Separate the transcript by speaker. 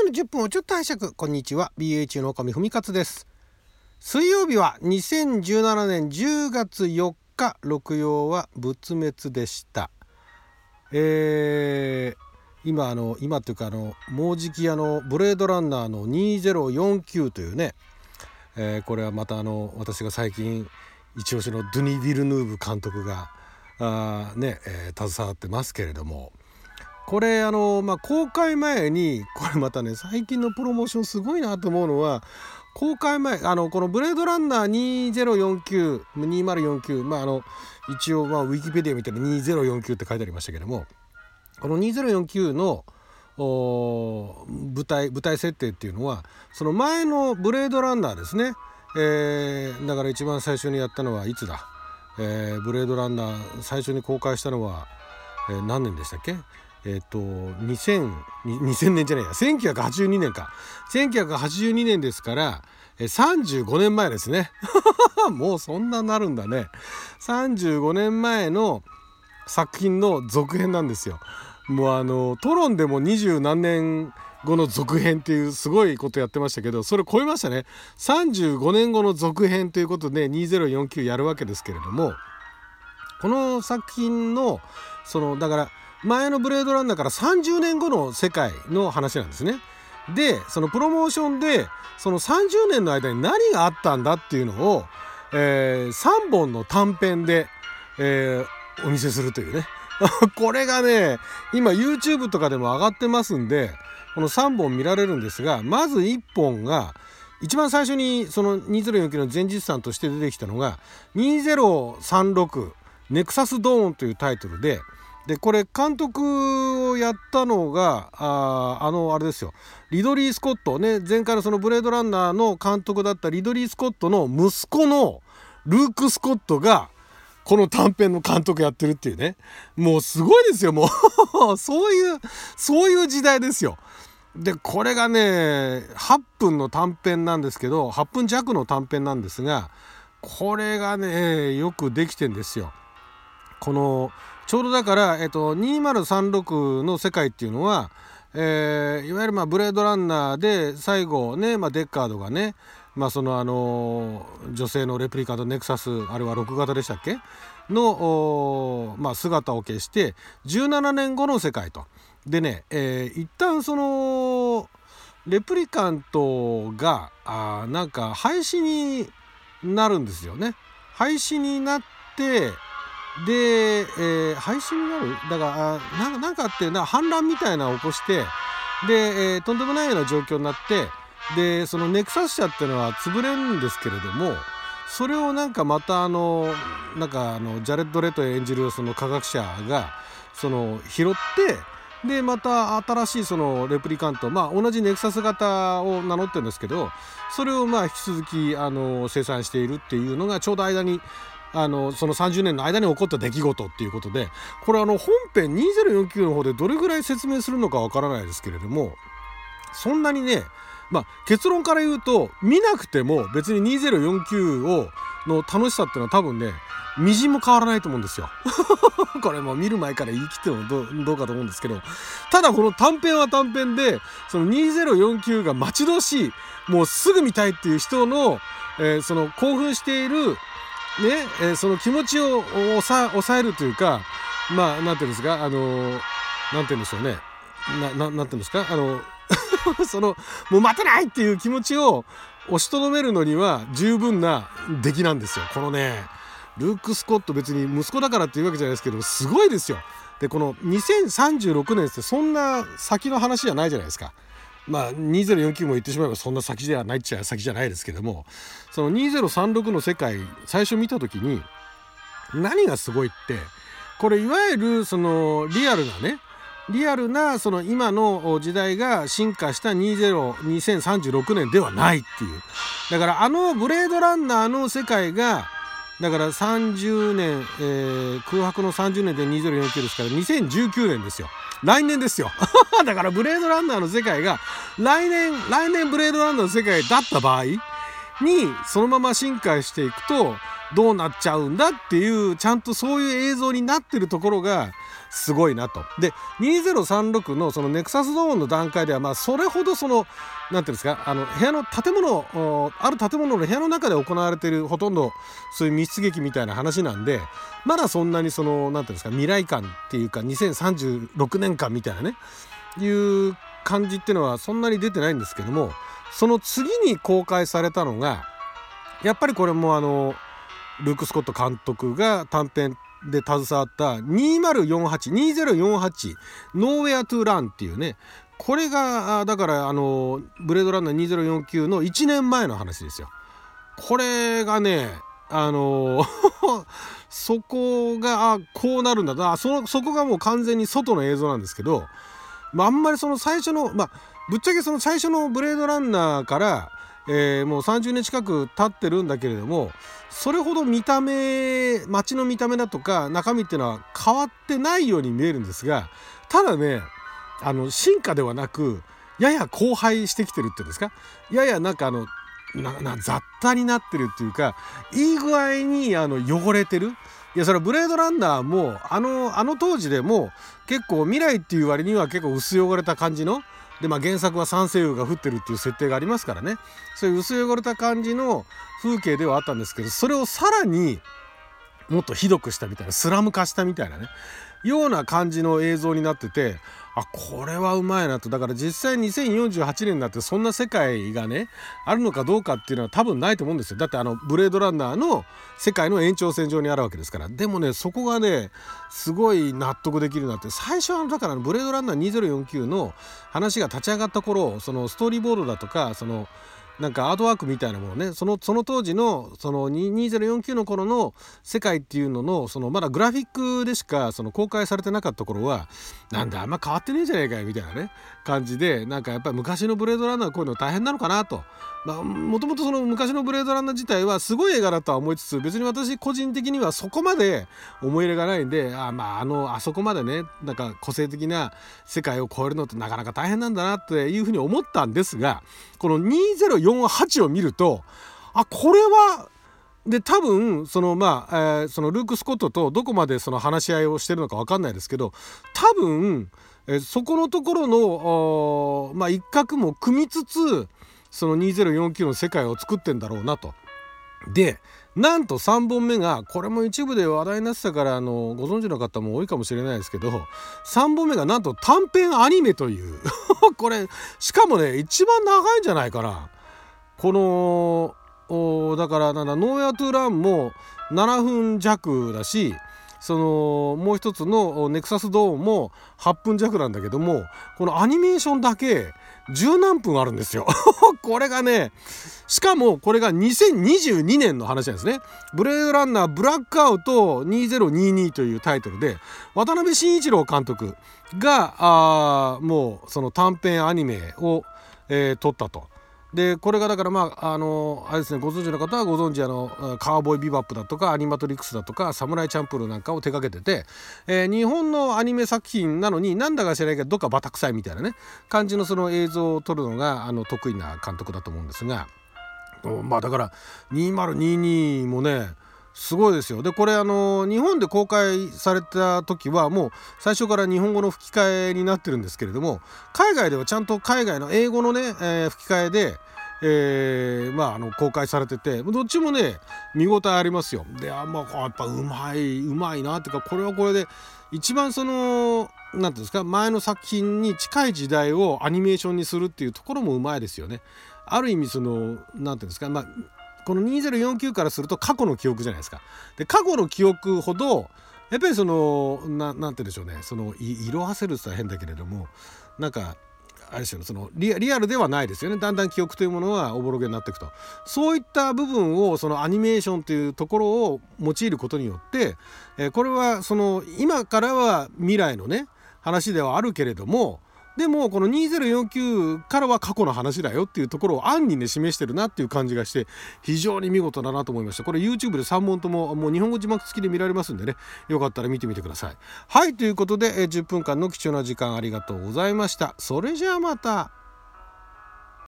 Speaker 1: の10分をちょっと拝借。こんにちは、 BH の岡見文勝です。水曜日は2017年10月4日、六曜は仏滅でした。今というかもうじきブレードランナーの2049というね、これはまた私が最近一押しのドゥニ・ヴィルヌーブ監督が携わってますけれども、これ公開前にこれまたね、最近のプロモーションすごいなと思うのは、公開前このブレードランナー2049、一応ウィキペディアみたいな2049って書いてありましたけども、この2049の舞台設定っていうのはその前のブレードランナーですね。だから一番最初にやったのはいつだ、ブレードランナー最初に公開したのは、何年でしたっけ。2000年じゃないや、1982年か。1982年ですから、35年前ですね。もうそんななるんだね。35年前の作品の続編なんですよ。もうトロンでも20何年後の続編っていうすごいことやってましたけど、それ超えましたね。35年後の続編ということで2049やるわけですけれども、この作品のだから前のブレードランナーから30年後の世界の話なんですね。でそのプロモーションでその30年の間に何があったんだっていうのを、3本の短編で、お見せするというね。これがね今 YouTube とかでも上がってますんで、この3本見られるんですが、まず1本が一番最初にその2049の前日譚として出てきたのが2036ネクサスドーンというタイトルで、これ監督をやったのがあれですよ、リドリー・スコットね。前回のそのブレードランナーの監督だったリドリー・スコットの息子のルーク・スコットがこの短編の監督やってるっていうね。もうすごいですよ。もうそういう時代ですよ。でこれがね8分の短編なんですけど、8分弱の短編なんですが、これがねよくできてんですよ。このちょうどだから2036の世界っていうのは、いわゆるブレードランナーで最後ね、デッカードがね、女性のレプリカントネクサス、あれは6型でしたっけの、姿を消して17年後の世界と。でね、一旦そのレプリカントがなんか廃止になるんですよね。廃止になってで、廃止になるだからなんかあって反乱みたいなのを起こしてで、とんでもないような状況になって、でそのネクサス社っていうのは潰れるんですけれども、それをまたジャレッド・レト演じるその科学者が拾って、でまた新しいそのレプリカント、同じネクサス型を名乗ってるんですけど、それを引き続き生産しているっていうのがちょうど間にその30年の間に起こった出来事っていうことで、これ本編2049の方でどれぐらい説明するのかわからないですけれども、そんなにね、結論から言うと見なくても別に2049の楽しさっていうのは多分ねみじんも変わらないと思うんですよ。これも見る前から言い切ってもどうかと思うんですけど、ただこの短編は短編でその2049が待ち遠しい、もうすぐ見たいっていう人の、その興奮しているその気持ちを抑えるというか、なんていうんですか、なんていうんでしょうね、なんていうんですか、もう待てないっていう気持ちを押しとどめるのには十分な出来なんですよ。このねルーク・スコット、別に息子だからっていうわけじゃないですけどすごいですよ。でこの2036年ってそんな先の話じゃないじゃないですか。2049も言ってしまえばそんな先じゃないっちゃ先じゃないですけども、その2036の世界最初見た時に何がすごいって、これいわゆるそのリアルなその今の時代が進化した2036年ではないっていう。だからブレードランナーの世界がだから30年、空白の30年で2049ですから2019年ですよ。来年ですよ。だからブレードランナーの世界が来年ブレードランナーの世界だった場合にそのまま進化していくとどうなっちゃうんだっていう、ちゃんとそういう映像になってるところがすごいなと。で2036のそのネクサスドーンの段階ではそれほどそのなんていうんですか、部屋の建物、ある建物の部屋の中で行われているほとんどそういう密室劇みたいな話なんで、まだそんなにそのなんていうんですか、未来感っていうか2036年間みたいなねいう感じっていうのはそんなに出てないんですけども、その次に公開されたのがやっぱりこれもルーク・スコット監督が短編で携わった2048 Nowhere to Run っていうね、これがだからブレードランナー2049の1年前の話ですよ。これがねそこがこうなるんだな、そこがもう完全に外の映像なんですけど、あんまりその最初のぶっちゃけその最初のブレードランナーからもう30年近く経ってるんだけれども、それほど街の見た目だとか中身っていうのは変わってないように見えるんですが、ただね進化ではなくやや荒廃してきてるっていうんですか、ややなんか雑多になってるっていうか、いい具合に汚れてる。いやそれはブレードランナーもあの当時でも結構未来っていう割には結構薄汚れた感じので、原作は酸性雨が降ってるっていう設定がありますからね、そういう薄汚れた感じの風景ではあったんですけど、それをさらにもっとひどくしたみたいな、スラム化したみたいなねような感じの映像になってて、これはうまいなと。だから実際2048年になってそんな世界がねあるのかどうかっていうのは多分ないと思うんですよ。だってブレードランナーの世界の延長線上にあるわけですから。でもねそこがねすごい納得できるなって。最初はだからブレードランナー2049の話が立ち上がった頃、そのストーリーボードだとかそのなんかアートワークみたいなものね、その当時のその2049の頃の世界っていうののまだグラフィックでしか公開されてなかった頃は、なんだあんま変わってねえじゃねえかよみたいなね感じで、なんかやっぱり昔のブレードランナーこういうの大変なのかなと。もともとその昔のブレードランナー自体はすごい映画だとは思いつつ、別に私個人的にはそこまで思い入れがないんで、あそこまでねなんか個性的な世界を超えるのってなかなか大変なんだなっていうふうに思ったんですが、この2048を見るとこれはで多分そのルーク・スコットとどこまでその話し合いをしてるのか分かんないですけど、多分そこのところの一角も組みつつその2049の世界を作ってんだろうなと。でなんと3本目が、これも一部で話題になってたからご存知の方も多いかもしれないですけど、3本目がなんと短編アニメというこれしかもね一番長いんじゃないかな。このだからノーヤートゥーランも7分弱だし、もう一つのネクサスドーンも8分弱なんだけども、このアニメーションだけ十何分あるんですよこれがね、しかもこれが2022年の話なんですね。ブレードランナーブラックアウト2022というタイトルで、渡辺慎一郎監督がもうその短編アニメを、撮ったと。でこれがだからあれですね、ご存知の方はご存知カーボーイビバップだとかアニマトリックスだとかサムライチャンプルーなんかを手掛けてて、日本のアニメ作品なのになんだか知らないけどどっかバタ臭いみたいなね感じのその映像を撮るのが得意な監督だと思うんですが、だから2022もねすごいですよ。でこれ日本で公開された時はもう最初から日本語の吹き替えになってるんですけれども、海外ではちゃんと海外の英語のね、吹き替えで、公開されてて、どっちもね見応えありますよ。でやっぱうまいなっていうか、これはこれで一番なんていうんですか、前の作品に近い時代をアニメーションにするっていうところもうまいですよね。ある意味なんていうんですか、この2049からすると過去の記憶じゃないですか。で過去の記憶ほどやっぱりなんて言うんでしょうね、色あせるって言ったら変だけれども、なんかあれですよね、リアルではないですよね。だんだん記憶というものはおぼろげになっていくと。そういった部分をアニメーションというところを用いることによって、これは今からは未来のね話ではあるけれども、でもこの2049からは過去の話だよっていうところを暗にね示してるなっていう感じがして、非常に見事だなと思いました。これ YouTube で3本とももう日本語字幕付きで見られますんでね、よかったら見てみてください。はい、ということで10分間の貴重な時間ありがとうございました。それじゃあまた。